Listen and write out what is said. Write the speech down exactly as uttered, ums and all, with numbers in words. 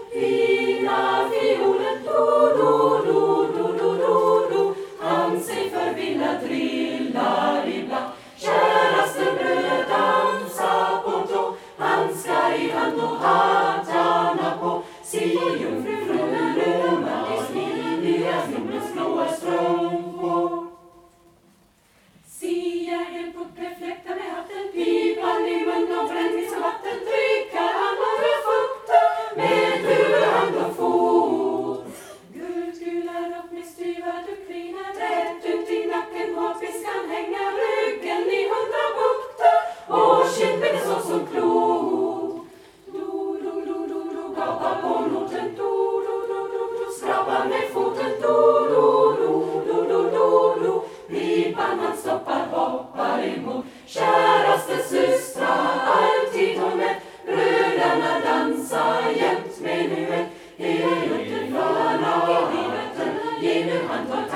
Fina fiolen, do, do, do, do, do, do, do. Han sig förvillad trillar ibland. Käraste bröder dansa på tå. Handskar i hand och hattarna på. Se jungfrufrun blommar i smidiga jordens blåa strumpor. Se jägern puckle fläkta med hatten. Pipan i mun och brännvis och vatten. Tryckar han över fukten med huvud, hand och fot. Guldgula rock med styva dukliner. Rätt ut i nacken har piskan hänga. Ryggen i hundra bukter och kinden är så som klot. Do, do, do, do, do, gapa på noten. Do, do, do, do, do, skrapa med foten. Do, do, do, do, do, do, do. Pipan han stoppar, hoppar emot. Käraste systrar, alltid hon med. Bröderna dansar jämt med nuet. Ge ut i hörna och i vatten. Ge nu handtag.